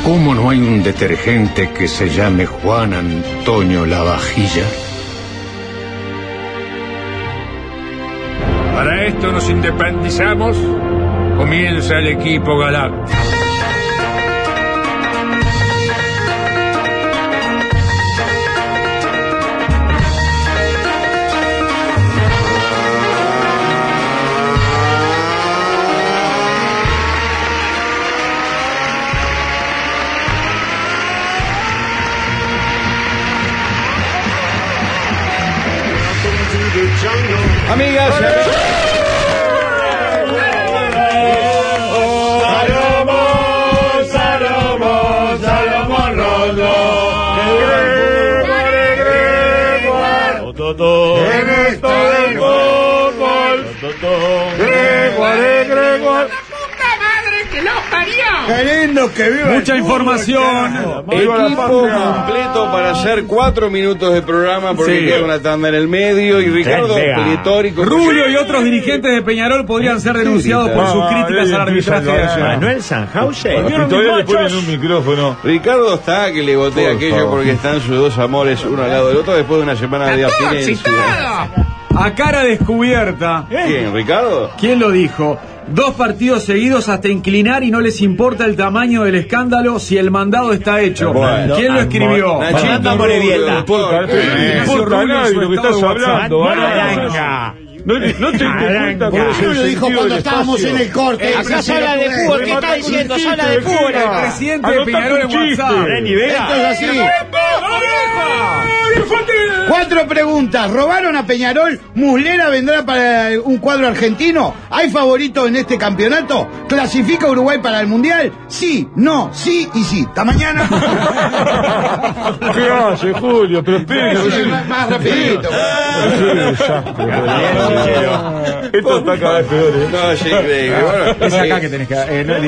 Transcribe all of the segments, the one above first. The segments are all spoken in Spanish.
¿Cómo no hay un detergente que se llame Juan Antonio Lavavajilla? Para esto nos independizamos. Comienza el equipo galáctico. Amigas, en esto del fútbol, Gregoire. ¡Que los parió! ¡Qué lindo que viva! Mucha información. Equipo completo para hacer 4 minutos de programa porque queda una tanda en el medio y Ricardo pletórico. Rubio y otros dirigentes de Peñarol podrían ser denunciados por sus críticas al arbitraje de ayer. Manuel Sanhausen. Todavía le ponen un micrófono. Ricardo está que le botea aquello porque están sus dos amores uno al lado del otro después de una semana de abstinencia. A cara descubierta. ¿Quién, Ricardo? ¿Quién lo dijo? 2 partidos seguidos hasta inclinar y no les importa el tamaño del escándalo si el mandado está hecho. Bueno, ¿Quién lo escribió? Nachito Morevieta. No importa a nadie lo que estás hablando. No te cuenta con ese lo dijo cuando estábamos en el corte. Acá se habla de fútbol. ¿Qué está diciendo? Se habla de fútbol. El presidente de Peñarol en WhatsApp. Esto es así. 4 preguntas. ¿Robaron a Peñarol? ¿Muslera vendrá para un cuadro argentino? ¿Hay favoritos en este campeonato? ¿Clasifica Uruguay para el Mundial? Sí, no, sí y sí. Hasta mañana. ¿Qué hace, Julio? Pero espere. Más rapidito. Esto está cada vez peor. No, es increíble. Bueno, Es acá que tenés que...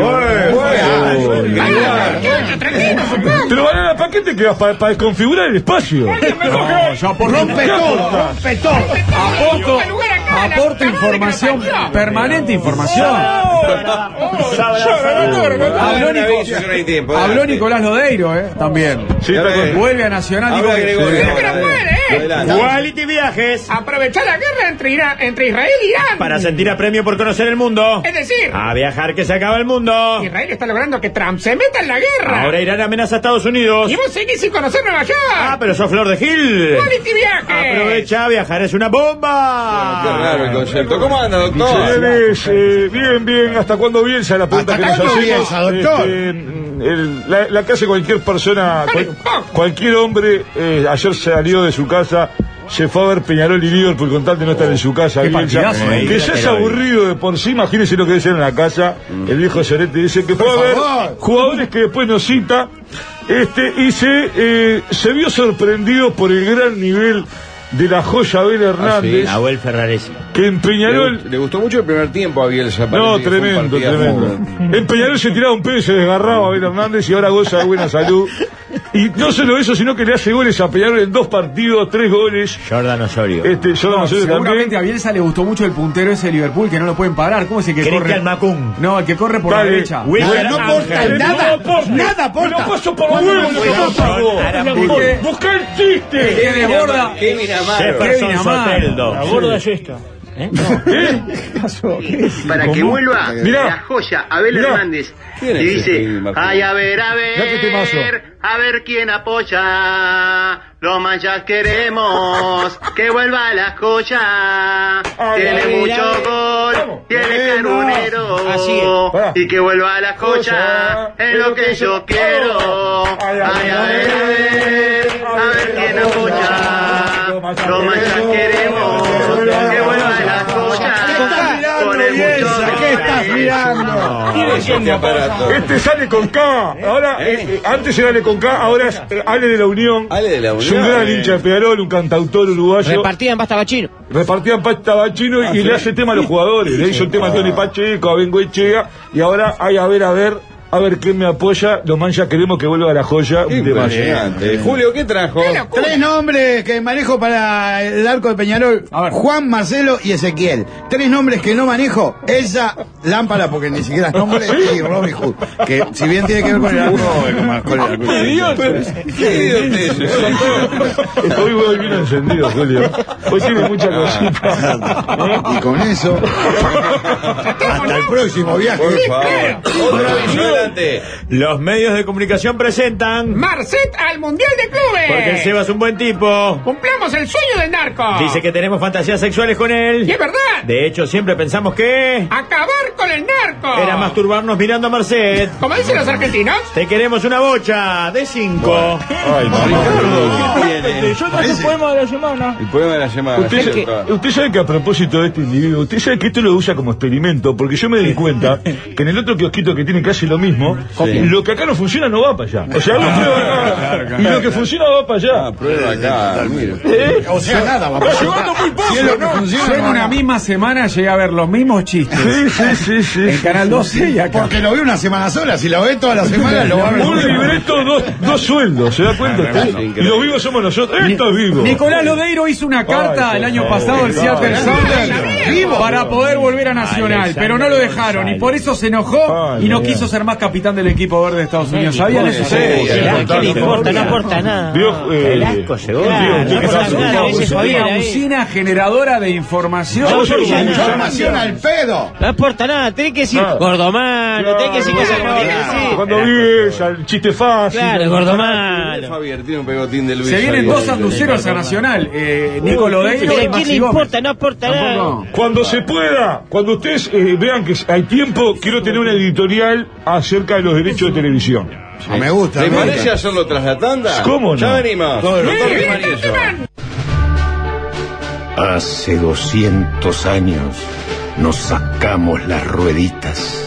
Pero Banana, ¿para qué te quedas? ¿Para desconfigurar el espacio? No, yo Rompe todo. Aporto información, permanente información. Habló Nicolás Lodeiro, también. Sí, Vuelve a Nacional. Habla Gregorio. Quality Viajes. Aprovechar la guerra entre Israel e Irán. Para sentir apremio por conocer el mundo. Es decir, A viajar que se acaba el mundo. Israel está logrando que Trump se meta en la guerra. Ahora Irán amenaza a Estados Unidos. Y vos seguís sin conocer Nueva York. Pero sos Flor de Gil. Quality Viajes. Aprovecha, viajar es una bomba. Qué raro el concepto. ¿Cómo anda, doctor? Señores, bien. ¿Hasta cuándo Bielsa? La pregunta que nos cuándo hacemos. Bielsa, doctor? La que hace cualquier persona, cualquier hombre, ayer salió de su casa, se fue a ver Peñarol y Liverpool con tal de no estar en su casa. Bielsa, que ya es aburrido de por sí, imagínese lo que debe ser en la casa. El viejo Llorente dice que puede haber jugadores que después nos cita. Y se vio sorprendido por el gran nivel de la joya Abel Hernández. ¿Sí? Nahuel Ferraresi. Que en Peñarol... Le gustó mucho el primer tiempo a Bielsa. No, tremendo. En Peñarol se tiraba un pedo y se desgarraba Abel Hernández y ahora goza de buena salud. Y no solo eso, sino que le hace goles a Peñarol en 2 partidos, 3 goles. Jordan Osorio. Jordan Osorio Seguramente también. a Bielsa le gustó mucho el puntero ese de Liverpool que no lo pueden parar. ¿Cómo es el que corre? Cristian Macún. No, el que corre por la derecha. No aporta nada. Nada aporta. No paso por los huevos. Busca el chiste. Que desborda. Kevin Amaro. Jefferson Soteldo. La gorda es esta. Para que vuelva Mirá. la joya Abel Mirá. Hernández ¿Quién y es dice ese Martín? ay a ver Mirá qué temazo. a ver quién apoya los manchas queremos que vuelva la joya tiene mucho gol tiene canonero Así es. y que vuelva la joya es lo que yo quiero ay a ver quién apoya los manchas queremos que vuelva la joya con el mucho ¿Qué estás mirando? ¿Quién es este aparato? Este sale con K. Ahora, antes era Ale con K, ahora es Ale de la Unión. Ale de la Unión. Es un gran hincha de Peñarol, un cantautor uruguayo. Repartida en pasta bachino. Repartían pasta bachino y le hace tema a los jugadores. Le hizo el tema a Tony Pacheco, a Bengoechea. Y ahora hay a ver a ver quién me apoya. Los man ya queremos que vuelva a la joya de Impresionante. Julio, ¿qué trajo? 3 nombres que manejo para el arco de Peñarol: Juan, Marcelo y Ezequiel. 3 nombres que no manejo: Elsa, Lámpara, porque ni siquiera es nombre, y Robin Hood, que si bien tiene que ver con el arco, ¿Qué idiotez? Hoy voy bien encendido, Julio. Hoy tiene mucha cosita. Y con eso, hasta el próximo viaje. Por favor. Otro aviso, adelante. Los medios de comunicación presentan. Marcet al Mundial de Clubes. Porque el Seba es un buen tipo. Cumplamos el sueño del narco. Dice que tenemos fantasías sexuales con él. Y es verdad. De hecho, siempre pensamos que Acabar con el narco. era masturbarnos mirando a Merced. Como dicen los argentinos. Te queremos una bocha de 5. Ay, Ricardo, ¿qué tiene? Yo traje el poema de la semana. El poema de la semana. Usted sabe que a propósito de este individuo, usted sabe que esto lo usa como experimento, porque yo me di cuenta que en el otro kiosquito que tiene casi lo mismo, lo que acá no funciona no va para allá. O sea, lo prueba acá, y lo que funciona va para allá. Prueba acá, mira. o sea, nada, va Está llevando muy poco, Si es lo que ¿no? funciona, Yo en una misma semana llegué a ver los mismos chistes. Sí. En Canal 12 y acá. Porque lo ve una semana sola, si lo ve toda la semana lo va a ver. Un libreto, dos sueldos, ¿se da cuenta usted? Y los vivos somos nosotros. Esto es vivo. Nicolás Lodeiro hizo una carta el año pasado al Seattle Sounders para poder volver a Nacional, pero no lo dejaron y por eso se enojó y no quiso ser más capitán del equipo verde de Estados Unidos. ¿Sabían eso? ¿Qué le importa? No aporta nada. El asco llegó. Una usina generadora de información. Información al pedo. No aporta nada. Tenés que decir gordomano, tenés que decir cosas que tenés que decir. Cuando vi el chiste fácil. Claro, gordomano. Javier tiene un pegotín de Luis. Se vienen Javier. 2 anduceros a Nacional. Nico Lodeiro y ¿Qué Maxi le importa? Gómez. No aporta nada. Cuando se pueda, cuando ustedes vean que hay tiempo, quiero tener una editorial acerca de los derechos de televisión. No me gusta. ¿Te me parece gusta. hacerlo tras la tanda? ¿Cómo no? Ya venimos. Hace 200 años nos sacamos las rueditas.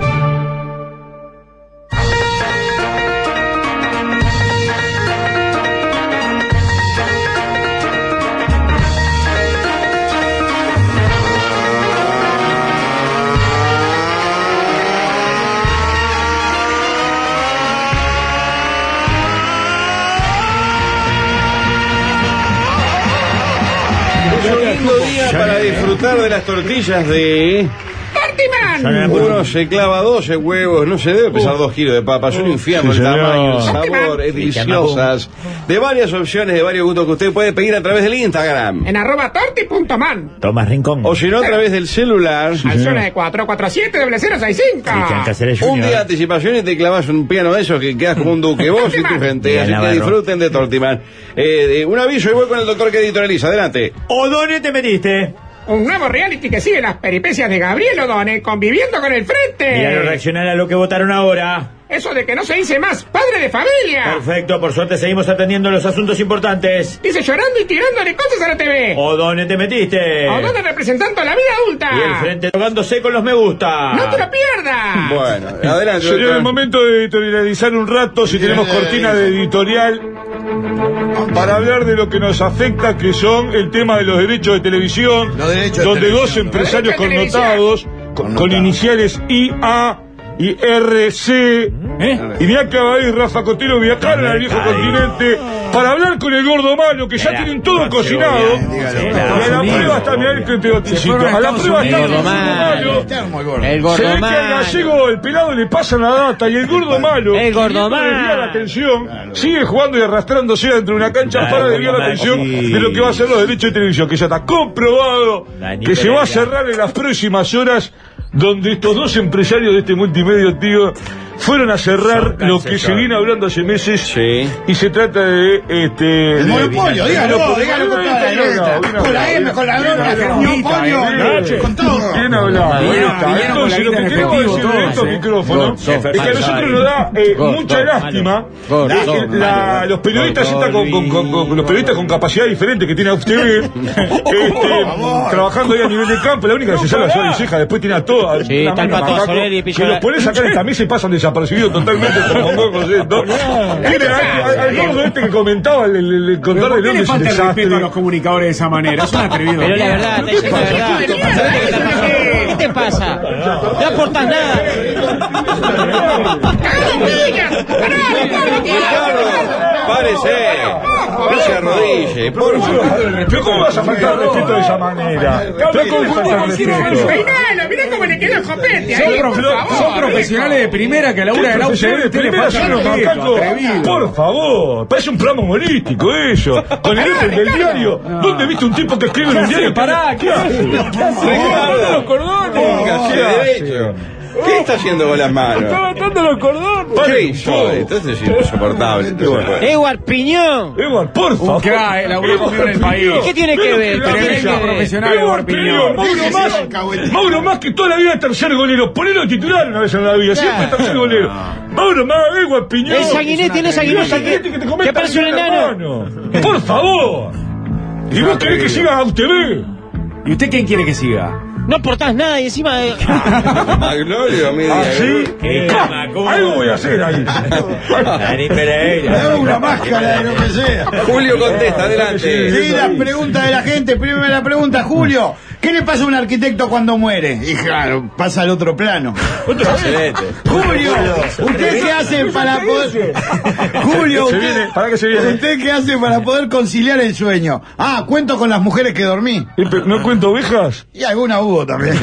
Es un lindo día para disfrutar de las tortillas de... Tortiman. Uno se clava 12 huevos, no se debe pesar 2 kilos de papa, es un infierno el tamaño, el sabor, es deliciosas. De varias opciones, de varios gustos que usted puede pedir a través del Instagram. En @torti.man. Tomás Rincón. O si no, a través del celular. Al zona de 447-0065. Un día de anticipación y te clavas un piano de esos que quedas como un duque, vos y tu gente. Así que disfruten de Tortiman. Un aviso y voy con el doctor que editorializa. Adelante. ¿O dónde te metiste? Un nuevo reality que sigue las peripecias de Gabriel O'Donnell conviviendo con el frente. Mira, reaccionar a lo que votaron ahora. Eso de que no se dice más padre de familia. Perfecto, por suerte seguimos atendiendo los asuntos importantes. Dice llorando y tirándole cosas a la TV. ¿O dónde te metiste? O'Donnell representando a la vida adulta. Y el frente drogándose con los me gusta. No te lo pierdas. Bueno, adelante. Sería doctor. el momento de editorializar un rato, si tenemos cortina de editorial, para hablar de lo que nos afecta, que son el tema de los derechos de televisión, Los derechos de donde televisión, dos los empresarios derechos de televisión. connotados, con iniciales IA y RC, y mirá que Abad y Rafa Cotelo viajaron al viejo continente para hablar con el gordo malo, que ya tienen todo cocinado. Y a la prueba está, mirá el que te baticito. A la prueba está el gordo malo. El Se gordo ve que al malo. gallego, el pelado, le pasa la data, y el gordo malo, El gordo queriendo desviar malo. la atención, sigue jugando y arrastrándose dentro de una cancha para desviar la atención de lo que va a ser los derechos de televisión, que ya está comprobado que se va a cerrar en las próximas horas, donde estos dos empresarios de este multimedio, tío, fueron a cerrar lo que se viene hablando hace meses. Sí. Y se trata de El monopolio, dígalo con toda la letra. Con la M, con la droga, el monopolio, con todo. Bien hablado. Entonces, lo que queremos decir de estos micrófonos es que a nosotros nos da mucha lástima los periodistas los periodistas con capacidad diferente que tiene a usted, trabajando ahí a nivel de campo. La única que se salva es Suárez Ceja, después tiene a todos. Sí, está el Pato Soler y que los pones acá en esta mesa y pasan desapercibidos totalmente como mongos estos. Mire, al gordo este que comentaba el contar ¿Por del qué hombre le es un falta el desastre. respeto a los comunicadores de esa manera? Es un atrevido. Pero la verdad, está diciendo la verdad. te pasa? No aportás nada. Párese. No se arrodille, por favor. ¿Pero cómo vas a faltar respeto de esa manera? ¿Pero cómo faltar respeto? Peinalo, mirá cómo le quedó el copete ahí, por favor. Son profesionales de primera que a la hora del auto por favor, parece un programa humorístico eso. Con el ítem del diario. ¿Dónde viste un tipo que escribe en un diario? Pará, ¿qué hace? Los cordones. ¿Qué está haciendo con las manos? Está atando los cordones. ¿Qué hizo? Esto es insoportable. Edward Piñón. Edward, por favor. Laburó conmigo en el país. ¿Qué tiene que ver? Tremendo profesional Edward Piñón. Mauro más que toda la vida tercer golero. Ponelo titular una vez en la vida. Siempre tercer golero. Mauro más, Edward Piñón. El Sanguinetti, no es Sanguinetti. Que parece un enano. Por favor. ¿Y vos querés que siga a UTV? ¿Y usted quién quiere que siga? No aportás nada y encima de... Magnolia, mira. ¿Ah, sí? Algo voy a hacer ahí. Dame una máscara de lo que sea. Julio contesta, adelante. Sí, las preguntas de la gente. Primera pregunta, Julio. ¿Qué le pasa a un arquitecto cuando muere? Y claro, pasa al otro plano. Excelente. Julio, ¿usted qué hace para poder... Julio, ¿usted qué hace para poder conciliar el sueño? Ah, cuento con las mujeres que dormí. ¿No cuento ovejas? Y alguna hubo también.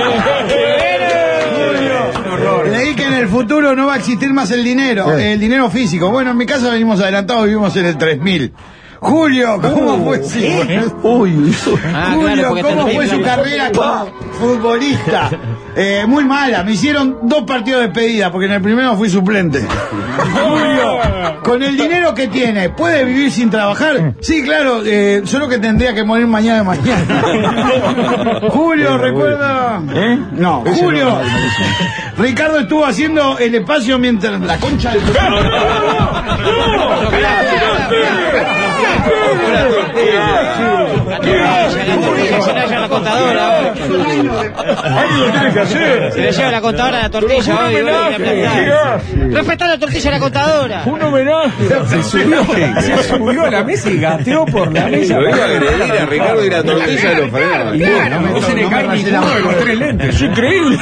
Leí que en el futuro no va a existir más el dinero físico. Bueno, en mi casa venimos adelantados, vivimos en el 3000. Julio, ¿cómo fue su Julio, ¿cómo fue su carrera como futbolista? Muy mala, me hicieron 2 partidos de despedida porque en el primero fui suplente. Julio, con el dinero que tiene, ¿puede vivir sin trabajar? Sí, claro, solo que tendría que morir mañana. Julio, ¿recuerda? No, Julio. Ricardo estuvo haciendo el espacio mientras la concha del... la contadora. Algo tiene que hacer. Se le lleva la contadora a la tortilla hoy. Respetá la tortilla a la contadora. Un homenaje. Se subió a la mesa y gateó por la mesa. Lo iba a agredir a Ricardo y la tortilla lo frenaron. No se le cae ninguno de los 3 lentes. Es increíble.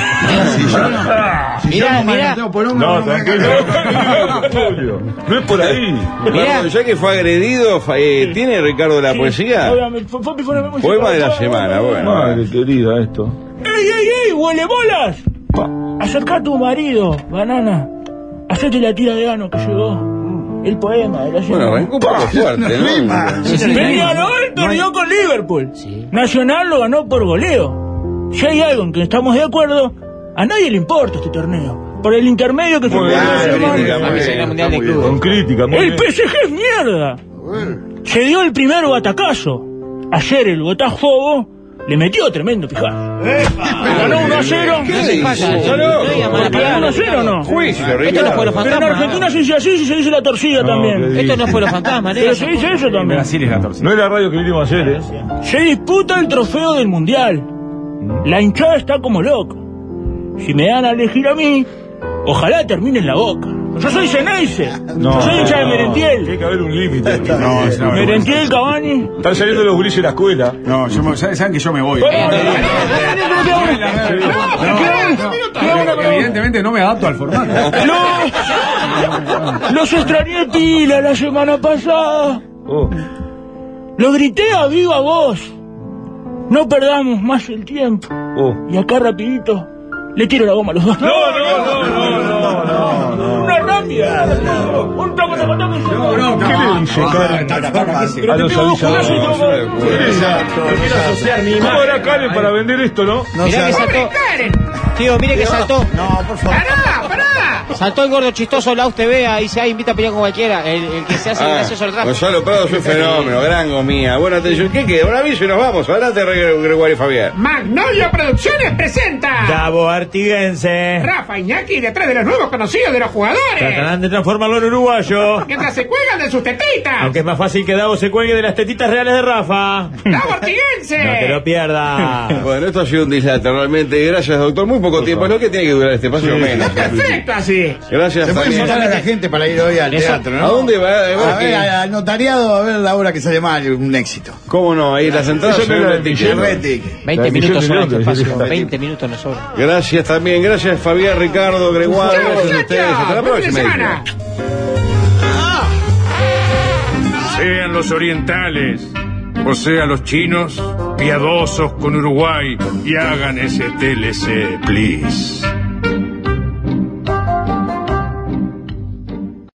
Mirá. No, tranquilo. No es por ahí. Ya que fue agredido, ¿tiene Ricardo la poesía? Poema de la semana, bueno. Madre querida, esto. ¡Ey, huele bolas! Acerca a tu marido, banana. Hacete la tira de gano que llegó. El poema de la semana. Bueno, arrancó un poco fuerte, ¿no? Peñarol perdió con Liverpool. Nacional lo ganó por goleo. Si hay algo en que estamos de acuerdo, a nadie le importa este torneo. Por el intermedio que se puede con crítica. El PSG es mierda. Se dio el primer batacazo. Ayer el Botafogo le metió tremendo pijazo. Ganó 1-0. ¿Qué pasa? ¿Ganó 1-0 o no? Juicio, Esto no fue los Pero en fantasmas. Argentina se dice así, se dice la torcida también. Esto no fue los fantasmas, Pero se dice eso también. Brasil es la torcida. No es la radio que vinimos ayer, Se disputa el trofeo del mundial. La hinchada está como loca. Si me dan a elegir a mí, ojalá termine en la Boca. Yo soy Ceneice. No, soy hincha de Merentiel. Tiene que haber un límite. Merentiel, Cavani. Están saliendo los gurises de la escuela. No, saben que yo me voy. Evidentemente no me adapto al formato. Los extrañé pila la semana pasada. Lo grité a viva voz. No perdamos más el tiempo. Y acá rapidito le tiro la goma a los dos. No. Una rápida. Un toque. ¿Qué le dice, Karen? A los avisadores. ¿Cómo era Karen para vender esto, no? Mirá que saltó. Tío, mire que saltó. No, por favor. ¡Pará! Saltó el gordo chistoso la UTV, ahí se invita a pelear con cualquiera. El que se hace gracioso al tráfico. Gonzalo Prado es un fenómeno, gran gomía. Buena atención. ¿Qué queda? Un aviso y nos vamos. Adelante, Gregorio Fabián. Magnolia Producciones presenta Davo Artiguense. Rafa Iñaki detrás de los nuevos conocidos de los jugadores. Tratarán de transformarlo en uruguayo. Mientras se cuelgan de sus tetitas. Aunque es más fácil que Davo se cuelgue de las tetitas reales de Rafa. Davo Artiguense. No te lo pierdas. Bueno, esto ha sido un dislate realmente. Gracias, doctor. Muy poco tiempo. Es lo que tiene que durar este espacio menos. Perfecto así. dale. Gracias Se puede también. invitar a la gente para ir hoy al teatro, ¿no? ¿A dónde va? A ver, al notariado, a ver la obra que sale mal, un éxito. ¿Cómo no? Ahí las entradas son Red 20 minutos sobre este espacio. 20 minutos nos sobran. Gracias también. Gracias Fabián, Ricardo, Gregoire. Gracias a ustedes. Hasta la próxima. Sean los orientales, o sean los chinos, piadosos con Uruguay y hagan ese TLC, please.